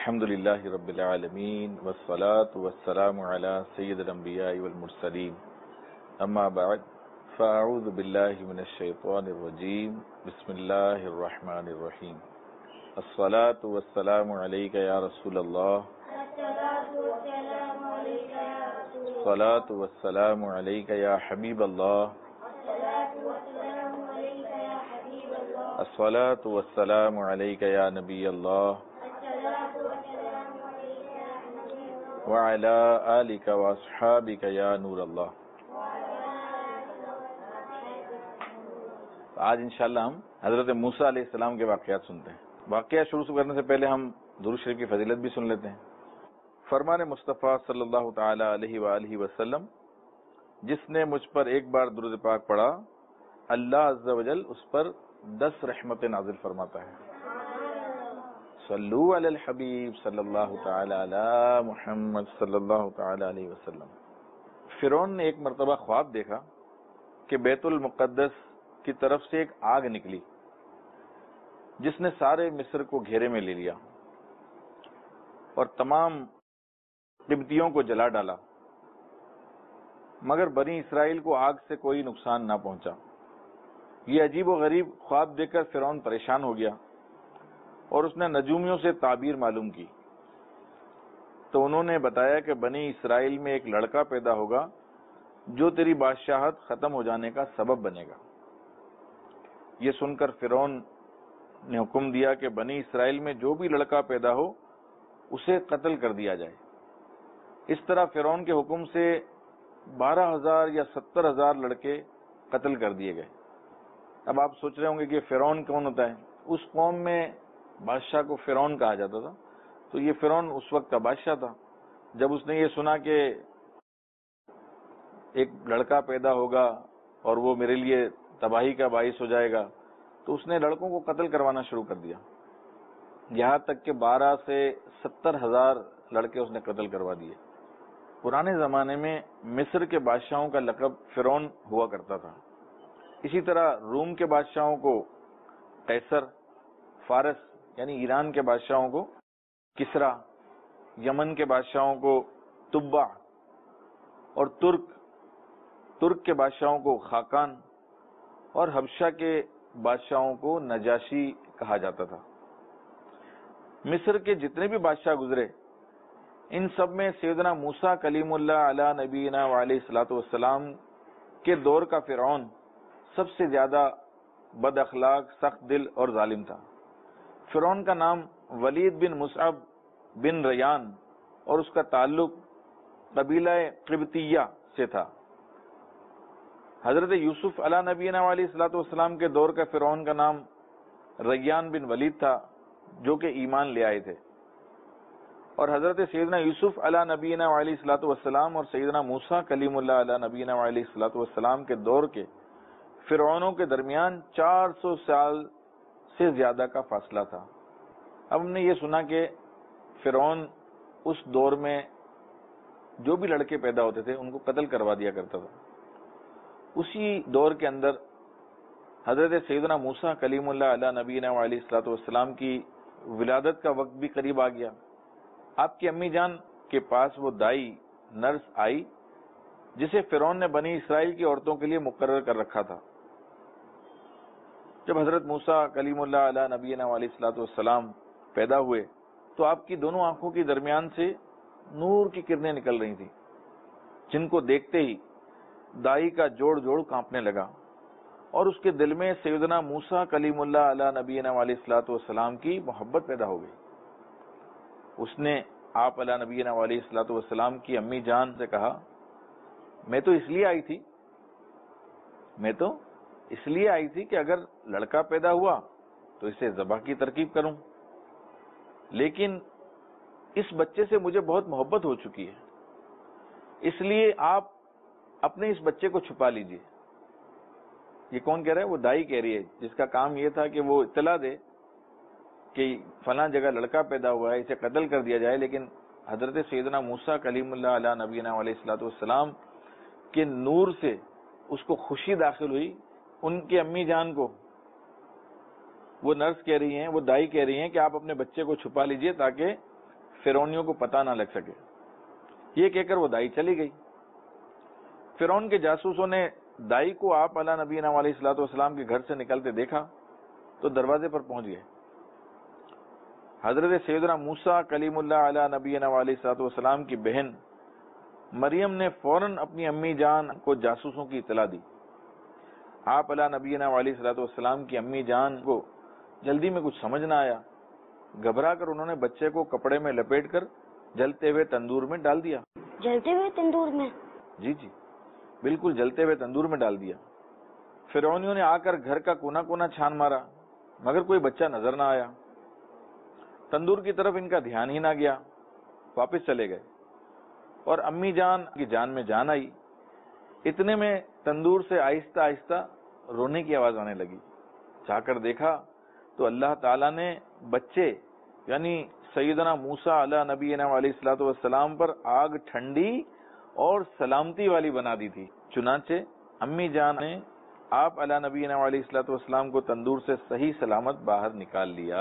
الحمد للہ رب العالمین والصلاة والسلام علی سید الانبیاء والمرسلین اما بعد فاعوذ باللہ من الشیطان الرجیم بسم اللہ الرحمن الرحیم الصلاة والسلام علیک یا رسول اللہ الصلاة والسلام علیک یا حبیب اللہ الصلاة والسلام علیک یا نبی اللہ وعلى آلك واصحابك یا نور اللہ. آج انشاءاللہ ہم حضرت موسیٰ علیہ السلام کے واقعات سنتے ہیں. واقعات شروع کرنے سے پہلے ہم درود شریف کی فضیلت بھی سن لیتے ہیں. فرمان مصطفیٰ صلی اللہ تعالی علیہ وآلہ وسلم، جس نے مجھ پر ایک بار درود پاک پڑھا اللہ عز و جل اس پر 10 رحمتیں نازل فرماتا ہے. صلو علی الحبیب صلی اللہ تعالی علی محمد صلی اللہ تعالی علیہ وسلم. فرعون نے ایک مرتبہ خواب دیکھا کہ بیت المقدس کی طرف سے ایک آگ نکلی جس نے سارے مصر کو گھیرے میں لے لیا اور تمام قبطیوں کو جلا ڈالا، مگر بنی اسرائیل کو آگ سے کوئی نقصان نہ پہنچا. یہ عجیب و غریب خواب دیکھ کر فرعون پریشان ہو گیا اور اس نے نجومیوں سے تعبیر معلوم کی تو انہوں نے بتایا کہ بنی اسرائیل میں ایک لڑکا پیدا ہوگا جو تیری بادشاہت ختم ہو جانے کا سبب بنے گا. یہ سن کر فرعون نے حکم دیا کہ بنی اسرائیل میں جو بھی لڑکا پیدا ہو اسے قتل کر دیا جائے. اس طرح فرعون کے حکم سے 12,000 یا 70,000 لڑکے قتل کر دیے گئے. اب آپ سوچ رہے ہوں گے کہ فرعون کون ہوتا ہے؟ اس قوم میں بادشاہ کو فرعون کہا جاتا تھا، تو یہ فرعون اس وقت کا بادشاہ تھا. جب اس نے یہ سنا کہ ایک لڑکا پیدا ہوگا اور وہ میرے لیے تباہی کا باعث ہو جائے گا، تو اس نے لڑکوں کو قتل کروانا شروع کر دیا. یہاں تک کہ 12 سے 70,000 لڑکے اس نے قتل کروا دیے. پرانے زمانے میں مصر کے بادشاہوں کا لقب فرعون ہوا کرتا تھا. اسی طرح روم کے بادشاہوں کو قیصر، فارس یعنی ایران کے بادشاہوں کو کسرا، یمن کے بادشاہوں کو تبع اور ترک کے بادشاہوں کو خاقان اور حبشہ کے بادشاہوں کو نجاشی کہا جاتا تھا. مصر کے جتنے بھی بادشاہ گزرے ان سب میں سیدنا موسیٰ کلیم اللہ علی نبینا وعلیہ الصلوۃ والسلام کے دور کا فرعون سب سے زیادہ بد اخلاق، سخت دل اور ظالم تھا. فرعون کا نام ولید بن مصعب بن ریان اور اس کا تعلق قبیلہ قبطیہ سے تھا. حضرت یوسف علیہ نبینا علیہ الصلوۃ والسلام کے دور کا فرعون کا نام ریان بن ولید تھا جو کہ ایمان لے آئے تھے. اور حضرت سیدنا یوسف علیہ نبینا علیہ الصلوۃ والسلام اور سیدنا موسیٰ کلیم اللہ علیہ نبینا علیہ الصلوۃ والسلام کے دور کے فرعونوں کے درمیان 400 سال سے زیادہ کا فاصلہ تھا. اب ہم نے یہ سنا کہ فرعون اس دور میں جو بھی لڑکے پیدا ہوتے تھے ان کو قتل کروا دیا کرتا تھا. اسی دور کے اندر حضرت سیدنا موسیٰ کلیم اللہ علیہ نبینا علیہ الصلوۃ والسلام کی ولادت کا وقت بھی قریب آ گیا. آپ کی امی جان کے پاس وہ دائی نرس آئی جسے فرعون نے بنی اسرائیل کی عورتوں کے لیے مقرر کر رکھا تھا. جب حضرت موسیٰ کلیم اللہ علیہ نبینا علیہ الصلوۃ والسلام پیدا ہوئے تو آپ کی دونوں آنکھوں کے درمیان سے نور کی کرنیں نکل رہی تھیں، جن کو دیکھتے ہی دائی کا جوڑ کانپنے لگا اور اس کے دل میں سیدنا موسیٰ کلیم اللہ علیہ نبینا علیہ الصلوۃ والسلام کی محبت پیدا ہو گئی. اس نے آپ علیہ نبینا علیہ الصلوۃ والسلام کی امی جان سے کہا، میں تو اس لیے آئی تھی کہ اگر لڑکا پیدا ہوا تو اسے ذبح کی ترکیب کروں، لیکن اس بچے سے مجھے بہت محبت ہو چکی ہے، اس لیے آپ اپنے اس بچے کو چھپا لیجئے. یہ کون کہہ رہا ہے؟ وہ دائی کہہ رہی ہے جس کا کام یہ تھا کہ وہ اطلاع دے کہ فلاں جگہ لڑکا پیدا ہوا ہے، اسے قتل کر دیا جائے. لیکن حضرت سیدنا موسیٰ کلیم اللہ علیہ نبینا علیہ الصلوۃ والسلام کے نور سے اس کو خوشی داخل ہوئی. ان کی امی جان کو وہ نرس کہہ رہی ہیں، وہ دائی کہہ رہی ہیں کہ آپ اپنے بچے کو چھپا لیجئے تاکہ فرعونیوں کو پتہ نہ لگ سکے۔ یہ کہہ کر وہ دائی چلی گئی۔ فرعون کے جاسوسوں نے دائی کو آپ علیہ نبینا علیہ الصلوۃ والسلام کے گھر سے نکلتے دیکھا تو دروازے پر پہنچ گئے۔ حضرت سیدنا موسیٰ کلیم اللہ علیہ نبینا علیہ الصلوۃ والسلام کی بہن مریم نے فوراً اپنی امی جان کو جاسوسوں کی اطلاع دی۔ آپ علیہ نبینا علیہ الصلوۃ والسلام کی امی جان کو جلدی میں کچھ سمجھ نہ آیا، گھبرا کر انہوں نے بچے کو کپڑے میں لپیٹ کر جلتے ہوئے تندور میں ڈال دیا۔ جلتے ہوئے تندور میں؟ جی جی بالکل جلتے ہوئے تندور میں ڈال دیا۔ فرعونیوں نے آ کر گھر کا کونا کونا چھان مارا مگر کوئی بچہ نظر نہ آیا۔ تندور کی طرف ان کا دھیان ہی نہ گیا، واپس چلے گئے اور امی جان کی جان میں جان آئی۔ اتنے میں تندور سے آہستہ آہستہ رونے کی آواز آنے لگی۔ جا کر دیکھا تو اللہ تعالیٰ نے بچے یعنی سیدنا موسیٰ علیہ نبینا علیہ الصلوۃ والسلام پر آگ ٹھنڈی اور سلامتی والی بنا دی تھی۔ چنانچہ امی جان نے آپ علیہ نبینا علیہ الصلوۃ والسلام کو تندور سے صحیح سلامت باہر نکال لیا۔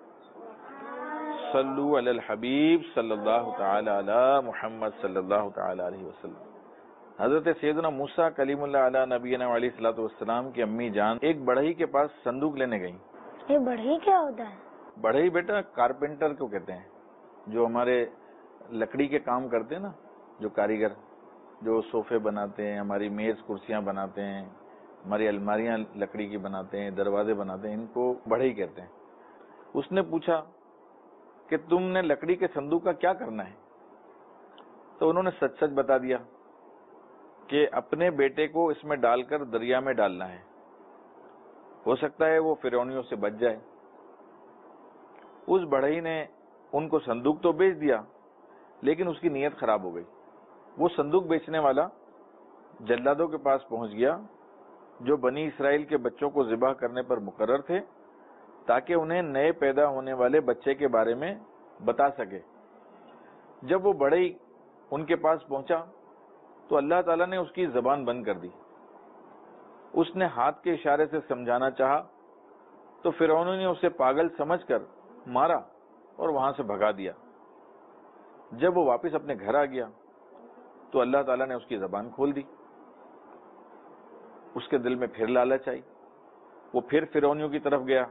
صلو علی الحبیب صلی اللہ تعالی علی محمد صلی اللہ تعالی علیہ وسلم۔ حضرت سیدنا موسیٰ کلیم اللہ علیہ نبینا علیہ الصلوۃ والسلام کی امی جان ایک بڑھئی کے پاس صندوق لینے گئیں۔ یہ بڑھئی کیا ہوتا ہے؟ بڑھئی بیٹا کارپینٹر کو کہتے ہیں، جو ہمارے لکڑی کے کام کرتے ہیں نا، جو کاریگر جو صوفے بناتے ہیں، ہماری میز کرسیاں بناتے ہیں، ہماری الماریاں لکڑی کی بناتے ہیں، دروازے بناتے ہیں، ان کو بڑھئی کہتے ہیں۔ اس نے پوچھا کہ تم نے لکڑی کے صندوق کا کیا کرنا ہے؟ تو انہوں نے سچ سچ بتا دیا کہ اپنے بیٹے کو اس میں ڈال کر دریا میں ڈالنا ہے، ہو سکتا ہے وہ فرعونیوں سے بچ جائے۔ اس بڑھئی نے ان کو صندوق تو بیچ دیا لیکن اس کی نیت خراب ہو گئی۔ وہ صندوق بیچنے والا جلادوں کے پاس پہنچ گیا جو بنی اسرائیل کے بچوں کو ذبح کرنے پر مقرر تھے تاکہ انہیں نئے پیدا ہونے والے بچے کے بارے میں بتا سکے۔ جب وہ بڑھئی ان کے پاس پہنچا تو اللہ تعالیٰ نے اس کی زبان بند کر دی۔ اس نے ہاتھ کے اشارے سے سمجھانا چاہا تو فرعون نے اسے پاگل سمجھ کر مارا اور وہاں سے بھگا دیا۔ جب وہ واپس اپنے گھر آ گیا تو اللہ تعالیٰ نے اس کی زبان کھول دی۔ اس کے دل میں پھر لالچ آئی، وہ پھر فرعونیوں کی طرف گیا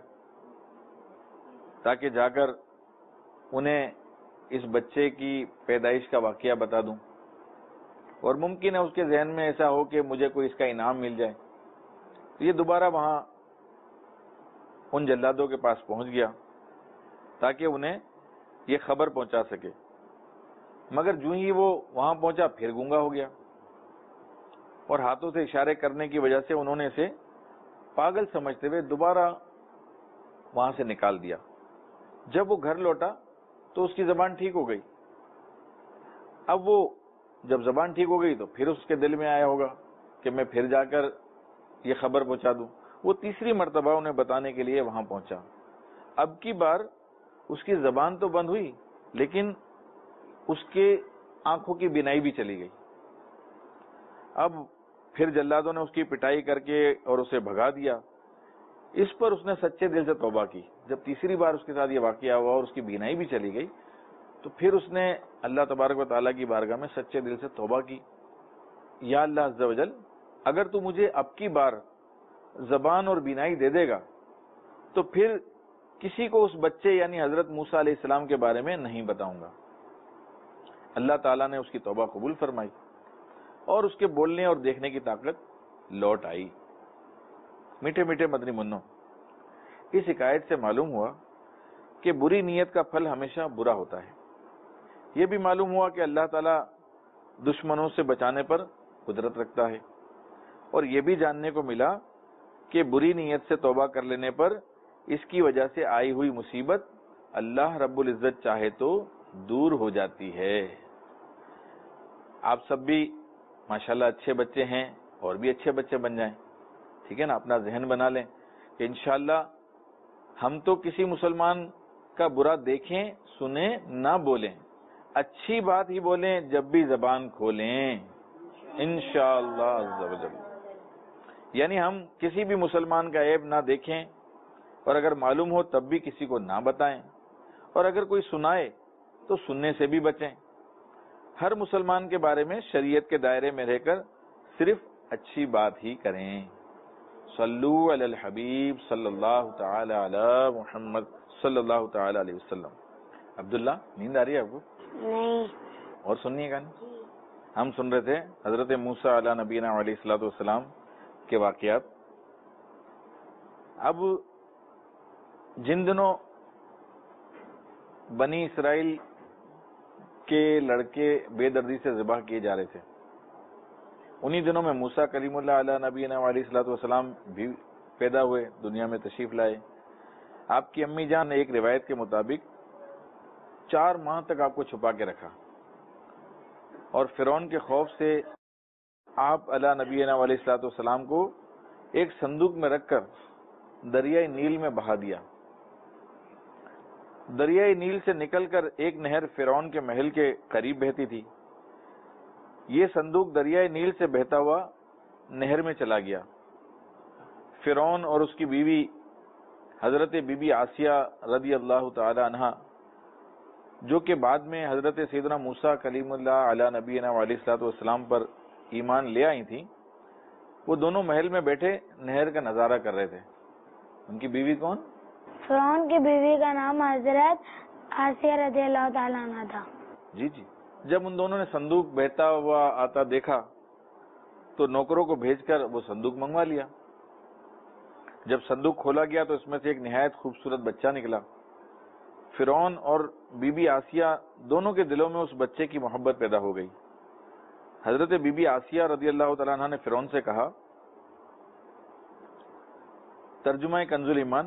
تاکہ جا کر انہیں اس بچے کی پیدائش کا واقعہ بتا دوں، اور ممکن ہے اس کے ذہن میں ایسا ہو کہ مجھے کوئی اس کا انعام مل جائے۔ یہ دوبارہ وہاں ان جلادوں کے پاس پہنچ گیا تاکہ انہیں یہ خبر پہنچا سکے، مگر جو ہی وہ وہاں پہنچا پھر گونگا ہو گیا، اور ہاتھوں سے اشارے کرنے کی وجہ سے انہوں نے اسے پاگل سمجھتے ہوئے دوبارہ وہاں سے نکال دیا۔ جب وہ گھر لوٹا تو اس کی زبان ٹھیک ہو گئی۔ اب وہ جب زبان ٹھیک ہو گئی تو پھر اس کے دل میں آیا ہوگا کہ میں پھر جا کر یہ خبر پہنچا دوں۔ وہ تیسری مرتبہ انہیں بتانے کے لیے وہاں پہنچا۔ اب کی بار اس کی زبان تو بند ہوئی لیکن اس کے آنکھوں کی بینائی بھی چلی گئی۔ اب پھر جلادوں نے اس کی پٹائی کر کے اور اسے بھگا دیا۔ اس پر اس نے سچے دل سے توبہ کی۔ جب تیسری بار اس کے ساتھ یہ واقعہ ہوا اور اس کی بینائی بھی چلی گئی تو پھر اس نے اللہ تبارک و تعالیٰ کی بارگاہ میں سچے دل سے توبہ کی، یا اللہ عز و جل اگر تو مجھے اب کی بار زبان اور بینائی دے دے گا تو پھر کسی کو اس بچے یعنی حضرت موسیٰ علیہ السلام کے بارے میں نہیں بتاؤں گا۔ اللہ تعالیٰ نے اس کی توبہ قبول فرمائی اور اس کے بولنے اور دیکھنے کی طاقت لوٹ آئی۔ میٹھے میٹھے مدنی منوں، اس حکایت سے معلوم ہوا کہ بری نیت کا پھل ہمیشہ برا ہوتا ہے۔ یہ بھی معلوم ہوا کہ اللہ تعالیٰ دشمنوں سے بچانے پر قدرت رکھتا ہے، اور یہ بھی جاننے کو ملا کہ بری نیت سے توبہ کر لینے پر اس کی وجہ سے آئی ہوئی مصیبت اللہ رب العزت چاہے تو دور ہو جاتی ہے۔ آپ سب بھی ماشاءاللہ اچھے بچے ہیں اور بھی اچھے بچے بن جائیں، ٹھیک ہے نا؟ اپنا ذہن بنا لیں کہ انشاءاللہ ہم تو کسی مسلمان کا برا دیکھیں سنیں نہ بولیں، اچھی بات ہی بولیں جب بھی زبان کھولیں انشاءاللہ عز و جل۔ یعنی ہم کسی بھی مسلمان کا عیب نہ دیکھیں، اور اگر معلوم ہو تب بھی کسی کو نہ بتائیں، اور اگر کوئی سنائے تو سننے سے بھی بچیں. ہر مسلمان کے بارے میں شریعت کے دائرے میں رہ کر صرف اچھی بات ہی کریں. صلو علی الحبیب صلی اللہ تعالی علی محمد صلی اللہ تعالی علیہ وسلم. عبداللہ نیند آ رہی ہے آپ کو؟ نہیں. اور سنیے گا. ہم سن رہے تھے حضرت موسیٰ علی نبینا علیہ الصلوۃ والسلام کے واقعات. اب جن دنوں بنی اسرائیل کے لڑکے بے دردی سے ذبح کیے جا رہے تھے، انہی دنوں میں موسیٰ کلیم اللہ علیہ نبینا علیہ الصلوۃ والسلام بھی پیدا ہوئے، دنیا میں تشریف لائے. آپ کی امی جان نے ایک روایت کے مطابق 4 ماہ تک آپ کو چھپا کے رکھا، اور فرعون کے خوف سے آپ علیہ نبینا علیہ الصلوۃ والسلام کو ایک صندوق میں رکھ کر دریائے نیل میں بہا دیا. دریائے نیل سے نکل کر ایک نہر فرعون کے محل کے قریب بہتی تھی. یہ صندوق دریائے نیل سے بہتا ہوا نہر میں چلا گیا. فرعون اور اس کی بیوی حضرت بی بی آسیہ رضی اللہ تعالی عنہا، جو کہ بعد میں حضرت سیدنا موسیٰ کلیم اللہ علی نبینا علیہ الصلوۃ والسلام پر ایمان لے آئی تھیں، وہ دونوں محل میں بیٹھے نہر کا نظارہ کر رہے تھے. ان کی بیوی کون؟ فرعون کی بیوی کا نام حضرت آسیہ رضی اللہ تعالیٰ عنہ تھا. جی. جب ان دونوں نے صندوق بہتا ہوا آتا دیکھا تو نوکروں کو بھیج کر وہ صندوق منگوا لیا. جب صندوق کھولا گیا تو اس میں سے ایک نہایت خوبصورت بچہ نکلا. فرعون اور بی بی آسیہ دونوں کے دلوں میں اس بچے کی محبت پیدا ہو گئی. حضرت بی بی آسیہ رضی اللہ تعالیٰ عنہ نے فرعون سے کہا، ترجمہ کنز الایمان،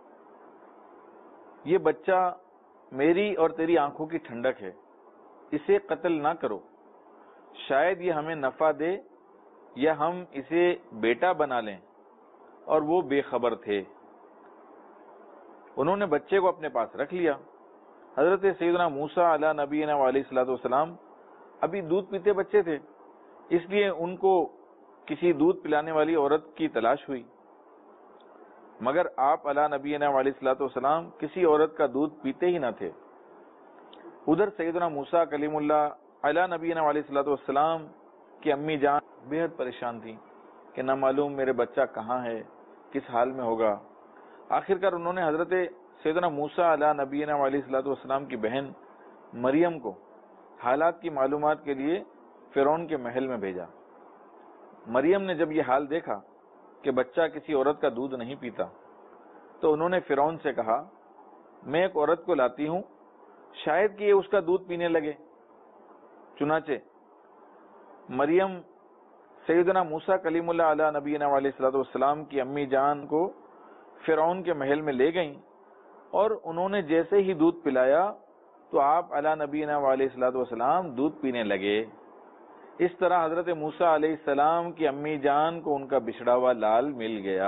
یہ بچہ میری اور تیری آنکھوں کی ٹھنڈک ہے، اسے قتل نہ کرو، شاید یہ ہمیں نفع دے یا ہم اسے بیٹا بنا لیں. اور وہ بے خبر تھے. انہوں نے بچے کو اپنے پاس رکھ لیا. حضرت سیدنا موسیٰ علی نبینا علیہ الصلوۃ والسلام ابھی دودھ پیتے بچے تھے، اس لیے ان کو کسی دودھ پلانے والی عورت کی تلاش ہوئی، مگر آپ علی نبینا علیہ الصلوۃ والسلام کسی عورت کا دودھ پیتے ہی نہ تھے. ادھر سیدنا موسیٰ کلیم اللہ علی نبینا علیہ الصلوۃ والسلام کی امی جان بے حد پریشان تھیں کہ نہ معلوم میرے بچہ کہاں ہے، کس حال میں ہوگا. آخرکار انہوں نے حضرت سیدنا موسیٰ علی نبینا علیہ الصلوۃ والسلام کی بہن مریم کو حالات کی معلومات کے لیے فرعون کے محل میں بھیجا. مریم نے جب یہ حال دیکھا کہ بچہ کسی عورت کا دودھ نہیں پیتا تو انہوں نے فرعون سے کہا، میں ایک عورت کو لاتی ہوں، شاید کہ یہ اس کا دودھ پینے لگے. چنانچہ مریم سیدنا موسیٰ کلیم اللہ علیہ نبینا علیہ الصلوۃ والسلام کی امی جان کو فرعون کے محل میں لے گئیں، اور انہوں نے جیسے ہی دودھ پلایا تو آپ علیہ نبینا علیہ الصلوۃ والسلام دودھ پینے لگے. اس طرح حضرت موسیٰ علیہ السلام کی امی جان کو ان کا بچھڑا ہوا لال مل گیا.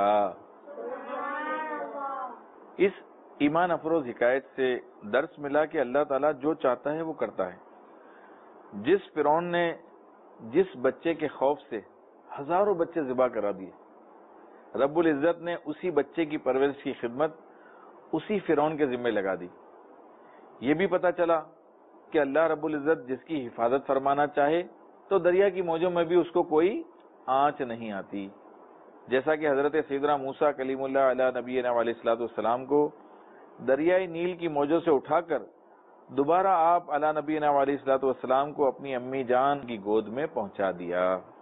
اس ایمان افروز حکایت سے درس ملا کہ اللہ تعالیٰ جو چاہتا ہے وہ کرتا ہے. جس فرعون نے جس بچے کے خوف سے ہزاروں بچے ذبح کرا دیے، رب العزت نے اسی بچے کی پرورش کی خدمت اسی فرعون کے ذمہ لگا دی. یہ بھی پتا چلا کہ اللہ رب العزت جس کی حفاظت فرمانا چاہے تو دریا کی موجوں میں بھی اس کو کوئی آنچ نہیں آتی. جیسا کہ حضرت سیدنا موسیٰ کلیم اللہ علیہ نبینا علیہ الصلوۃ والسلام کو دریائے نیل کی موجوں سے اٹھا کر دوبارہ آپ علیہ نبینا علیہ الصلوۃ والسلام کو اپنی امی جان کی گود میں پہنچا دیا.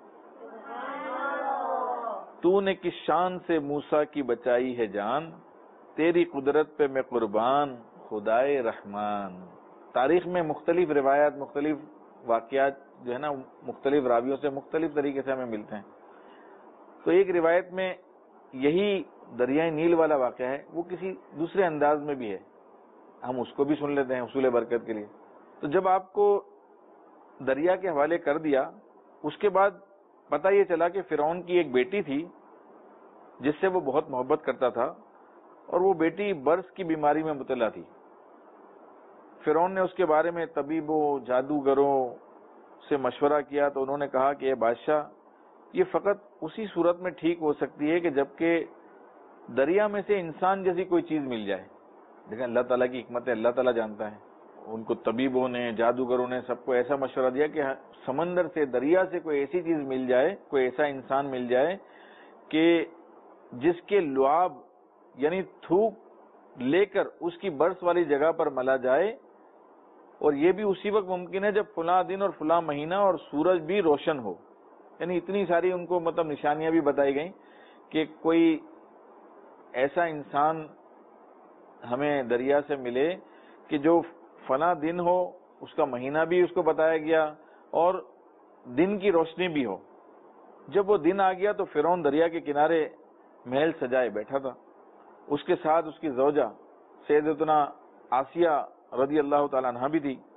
تو نے کس شان سے موسیٰ کی بچائی ہے جان، تیری قدرت پہ میں قربان خدائے رحمان. تاریخ میں مختلف روایات، مختلف واقعات جو ہے نا مختلف راویوں سے مختلف طریقے سے ہمیں ملتے ہیں. تو ایک روایت میں یہی دریائے نیل والا واقعہ ہے، وہ کسی دوسرے انداز میں بھی ہے، ہم اس کو بھی سن لیتے ہیں حصول برکت کے لیے. تو جب آپ کو دریا کے حوالے کر دیا، اس کے بعد پتہ یہ چلا کہ فرعون کی ایک بیٹی تھی جس سے وہ بہت محبت کرتا تھا، اور وہ بیٹی برس کی بیماری میں مبتلا تھی. فرعون نے اس کے بارے میں طبیبوں جادوگروں سے مشورہ کیا تو انہوں نے کہا کہ اے بادشاہ، یہ فقط اسی صورت میں ٹھیک ہو سکتی ہے کہ جبکہ دریا میں سے انسان جیسی کوئی چیز مل جائے. لیکن اللہ تعالیٰ کی حکمت ہے، اللہ تعالیٰ جانتا ہے. ان کو طبیبوں نے، جادوگروں نے سب کو ایسا مشورہ دیا کہ سمندر سے، دریا سے کوئی ایسی چیز مل جائے، کوئی ایسا انسان مل جائے کہ جس کے لعاب یعنی تھوک لے کر اس کی برس والی جگہ پر ملا جائے، اور یہ بھی اسی وقت ممکن ہے جب فلاں دن اور فلاں مہینہ اور سورج بھی روشن ہو. یعنی اتنی ساری ان کو مطلب نشانیاں بھی بتائی گئیں کہ کوئی ایسا انسان ہمیں دریا سے ملے کہ جو فلاں دن ہو، اس کا مہینہ بھی اس کو بتایا گیا اور دن کی روشنی بھی ہو. جب وہ دن آ گیا تو فرعون دریا کے کنارے محل سجائے بیٹھا تھا. اس کے ساتھ اس کی زوجہ سیدتنا آسیہ رضی اللہ تعالیٰ عنہا بھی تھی،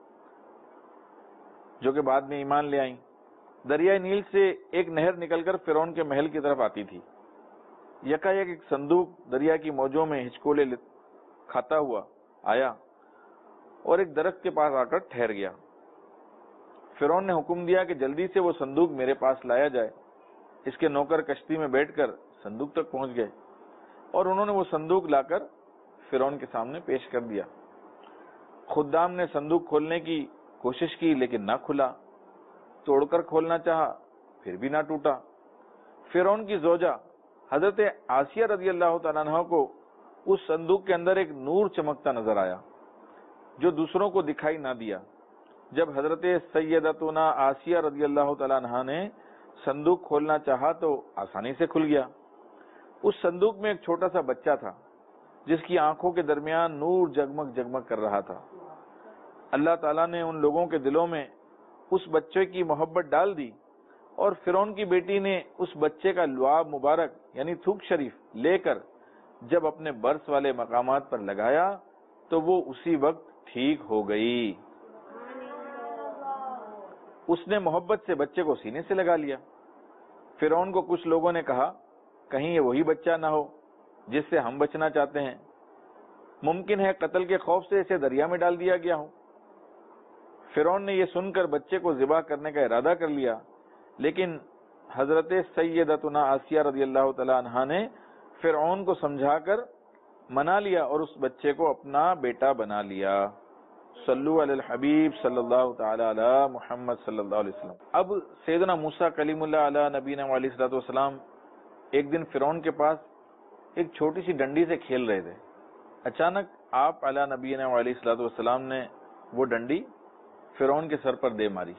جو کہ بعد میں ایمان لے آئیں. دریائے نیل سے ایک نہر نکل کر فرعون کے محل کی طرف آتی تھی. یکایک ایک صندوق دریا کی موجوں میں ہچکولے کھاتا ہوا آیا اور ایک درخت کے پاس آ کر ٹھہر گیا. فرعون نے حکم دیا کہ جلدی سے وہ صندوق میرے پاس لایا جائے. اس کے نوکر کشتی میں بیٹھ کر صندوق تک پہنچ گئے اور انہوں نے وہ صندوق لا کر فرعون کے سامنے پیش کر دیا. خدام نے صندوق کھولنے کی کوشش کی لیکن نہ کھلا. توڑ کر کھولنا چاہا پھر بھی نہ ٹوٹا. فرعون کی زوجہ حضرت آسیہ رضی اللہ تعالیٰ عنہ کو اس صندوق کے اندر ایک نور چمکتا نظر آیا جو دوسروں کو دکھائی نہ دیا. جب حضرت سیدتنا آسیہ رضی اللہ تعالیٰ عنہ نے صندوق کھولنا چاہا تو آسانی سے کھل گیا. اس صندوق میں ایک چھوٹا سا بچہ تھا جس کی آنکھوں کے درمیان نور جگمگ جگمگ کر رہا تھا. اللہ تعالیٰ نے ان لوگوں کے دلوں میں اس بچے کی محبت ڈال دی اور فرعون کی بیٹی نے اس بچے کا لعاب مبارک یعنی تھوک شریف لے کر جب اپنے برس والے مقامات پر لگایا تو وہ اسی وقت ٹھیک ہو گئی. اس نے محبت سے بچے کو سینے سے لگا لیا. فرعون کو کچھ لوگوں نے کہا کہیں یہ وہی بچہ نہ ہو جس سے ہم بچنا چاہتے ہیں. ممکن ہے قتل کے خوف سے اسے دریا میں ڈال دیا گیا ہو. فرعون نے یہ سن کر بچے کو ذبح کرنے کا ارادہ کر لیا لیکن حضرت سیدتنا آسیہ رضی اللہ تعالی عنہا نے فرعون کو سمجھا کر منا لیا اور اس بچے کو اپنا بیٹا بنا لیا. صلو علی الحبیب صلی اللہ تعالی علی محمد صلی اللہ علیہ وسلم. اب سیدنا موسیٰ کلیم اللہ علی نبینا علیہ الصلوۃ والسلام ایک دن فرعون کے پاس ایک چھوٹی سی ڈنڈی سے کھیل رہے تھے. اچانک آپ علی نبینا علیہ الصلوۃ والسلام نے وہ ڈنڈی فرعون کے سر پر دے ماری.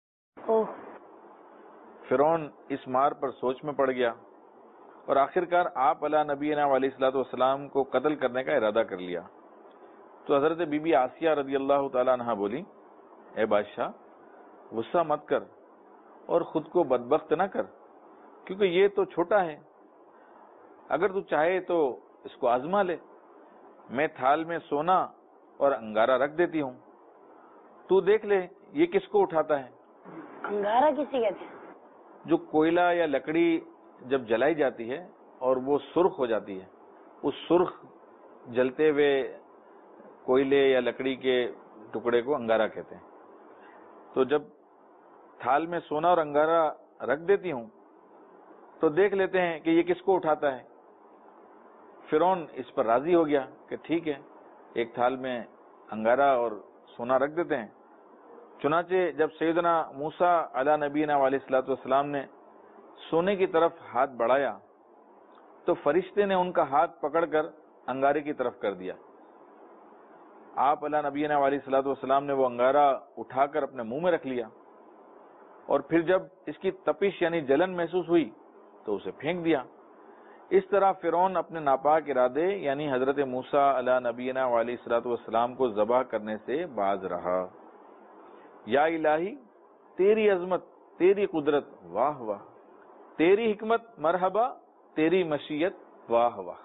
فرعون اس مار پر سوچ میں پڑ گیا اور آخرکار آپ علی نبینا علیہ الصلوۃ والسلام کو قتل کرنے کا ارادہ کر لیا. تو حضرت بی بی آسیہ رضی اللہ تعالی عنہا بولی اے بادشاہ غصہ مت کر اور خود کو بدبخت نہ کر کیونکہ یہ تو چھوٹا ہے. اگر تو چاہے تو اس کو آزما لے. میں تھال میں سونا اور انگارہ رکھ دیتی ہوں. تو دیکھ لے یہ کس کو اٹھاتا ہے. انگارہ کسی کہتے ہیں؟ جو کوئلہ یا لکڑی جب جلائی جاتی ہے اور وہ سرخ ہو جاتی ہے، اس سرخ جلتے ہوئے کوئلے یا لکڑی کے ٹکڑے کو انگارہ کہتے ہیں. تو جب تھال میں سونا اور انگارہ رکھ دیتی ہوں تو دیکھ لیتے ہیں کہ یہ کس کو اٹھاتا ہے. فرعون اس پر راضی ہو گیا کہ ٹھیک ہے ایک تھال میں انگارہ اور سونا رکھ دیتے ہیں. چنانچہ جب سیدنا موسیٰ علی نبینا علیہ الصلوۃ والسلام نے سونے کی طرف ہاتھ بڑھایا تو فرشتے نے ان کا ہاتھ پکڑ کر انگارے کی طرف کر دیا. آپ علی نبینا علیہ الصلوۃ والسلام نے وہ انگارہ اٹھا کر اپنے منہ میں رکھ لیا اور پھر جب اس کی تپش یعنی جلن محسوس ہوئی تو اسے پھینک دیا. اس طرح فرعون اپنے ناپاک ارادے یعنی حضرت موسیٰ علی نبینا علیہ الصلوۃ والسلام کو ذبح کرنے سے باز رہا. یا الہی تیری عظمت، تیری قدرت واہ واہ، تیری حکمت مرحبا، تیری مشیت واہ واہ.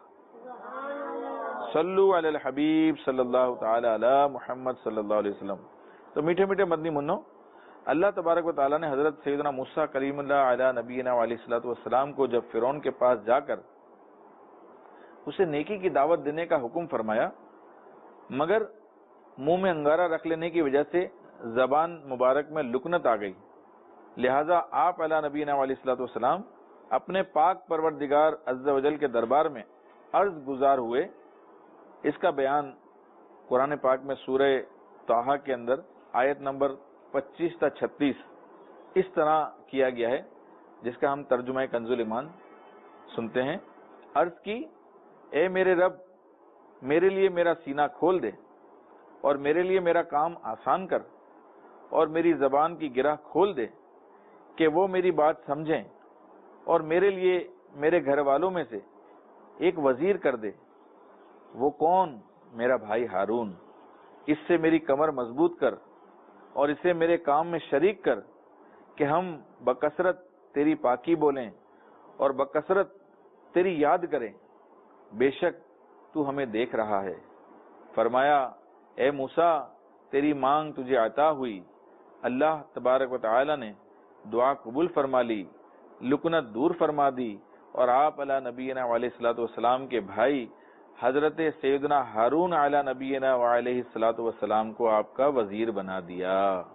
صلو علی الحبیب صلی اللہ تعالی علی محمد صلی اللہ علیہ وسلم. تو میٹھے میٹھے مدنی منو، اللہ تبارک و تعالیٰ نے حضرت سیدنا موسیٰ کلیم اللہ علی نبینا علیہ الصلوۃ والسلام کو جب فرعون کے پاس جا کر اسے نیکی کی دعوت دینے کا حکم فرمایا مگر منہ میں انگارہ رکھ لینے کی وجہ سے زبان مبارک میں لکنت آ گئی، لہذا آپ علی نبینا علیہ الصلوۃ والسلام اپنے پاک پروردگار عز و جل کے دربار میں عرض گزار ہوئے. اس کا بیان قرآن پاک میں سورہ طٰہٰ کے اندر آیت نمبر 25 تا 36 اس طرح کیا گیا ہے، جس کا ہم ترجمہ کنز ایمان سنتے ہیں۔ عرض کی، اے میرے رب، میرے لیے میرا سینہ کھول دے اور میرے لیے میرا کام آسان کر اور میری زبان کی گرہ کھول دے کہ وہ میری بات سمجھیں، اور میرے لیے میرے گھر والوں میں سے ایک وزیر کر دے۔ وہ کون؟ میرا بھائی ہارون۔ اس سے میری کمر مضبوط کر اور اسے میرے کام میں شریک کر کہ ہم بکثرت تیری پاکی بولیں اور بکثرت تیری یاد کریں، بے شک تو ہمیں دیکھ رہا ہے۔ فرمایا، اے موسیٰ، تیری مانگ تجھے عطا ہوئی۔ اللہ تبارک و تعالی نے دعا قبول فرما لی، لکنت دور فرما دی، اور آپ علی نبینا علیہ الصلوۃ والسلام کے بھائی حضرت سیدنا ہارون علی نبینا علیہ الصلوۃ والسلام کو آپ کا وزیر بنا دیا۔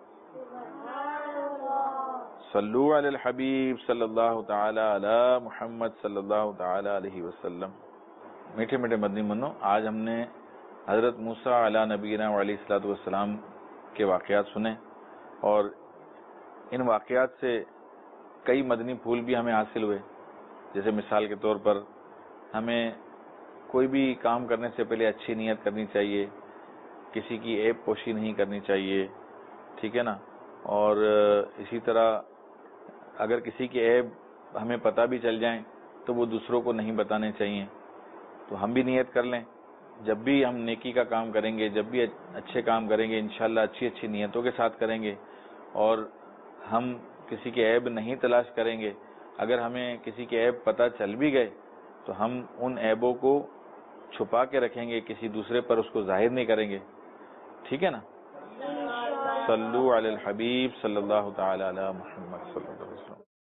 صلو علی الحبیب صلی اللہ تعالی علی محمد صلی اللہ تعالی علیہ وسلم۔ میٹھے میٹھے مدنی منو، آج ہم نے حضرت موسیٰ علی نبینا علیہ الصلوۃ والسلام کے واقعات سنے، اور ان واقعات سے کئی مدنی پھول بھی ہمیں حاصل ہوئے۔ جیسے مثال کے طور پر ہمیں کوئی بھی کام کرنے سے پہلے اچھی نیت کرنی چاہیے، کسی کی عیب پوشی نہیں کرنی چاہیے، ٹھیک ہے نا، اور اسی طرح اگر کسی کی عیب ہمیں پتہ بھی چل جائیں تو وہ دوسروں کو نہیں بتانے چاہیے۔ تو ہم بھی نیت کر لیں، جب بھی ہم نیکی کا کام کریں گے، جب بھی اچھے کام کریں گے، انشاءاللہ اچھی اچھی نیتوں کے ساتھ کریں گے، اور ہم کسی کے عیب نہیں تلاش کریں گے۔ اگر ہمیں کسی کے عیب پتہ چل بھی گئے تو ہم ان عیبوں کو چھپا کے رکھیں گے، کسی دوسرے پر اس کو ظاہر نہیں کریں گے، ٹھیک ہے نا۔ صلو علی الحبیب صلی اللہ تعالی علی محمد صلی اللہ علیہ وسلم۔